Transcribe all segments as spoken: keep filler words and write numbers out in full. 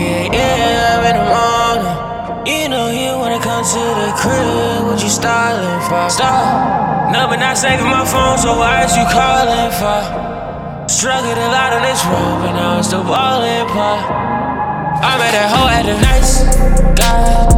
yeah, yeah, in the morning. You know you wanna come to the crib, what you stalling for? Stop. Number not saving my phone, so why is you calling for? Struggled a lot on this road, but now I'm still ballin' for. I met that hoe at the nice guy.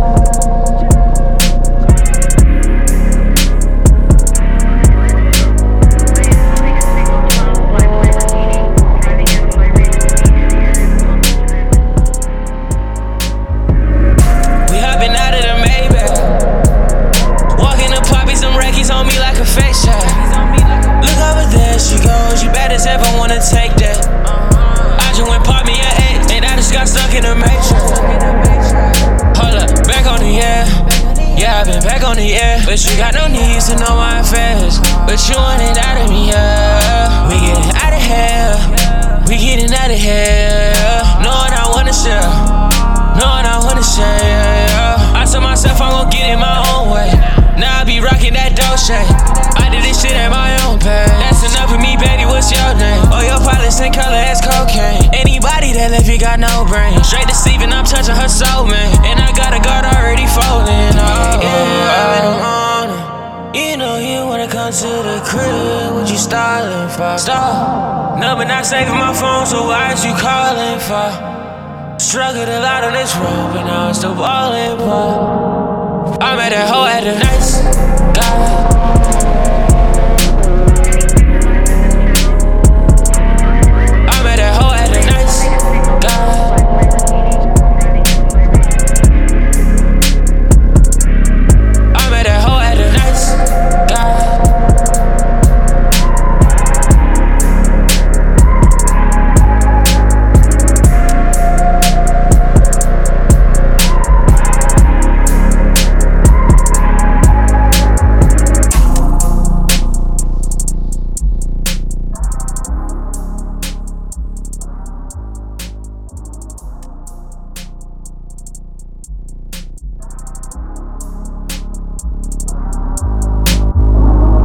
Take that. I just went pop me an eight, and I just got stuck in the matrix. Hold up, back on the air. Yeah, I've been back on the air, but you got no needs to know my affairs. But you want it out of me, yeah. We getting out of here. We getting out of here. Knowing I wanna share. Knowing I wanna share. Yeah. I told myself I'm gon' get it my own way. Now I be rocking that Dolce. I did this shit at my own pace. That's enough for me, baby. What's your name? Oh, your pilot same color as cocaine. Anybody that left you got no brain. Straight deceiving, I'm touching her soul, man. And I got a guard already folding. Oh, yeah, in the morning. You know you wanna come to the crib, what you stalling for? Stop. Number not saving my phone, so why is you calling for? Struggled a lot on this road, but now I'm still ballin' for. I met that hoe at the nice guy.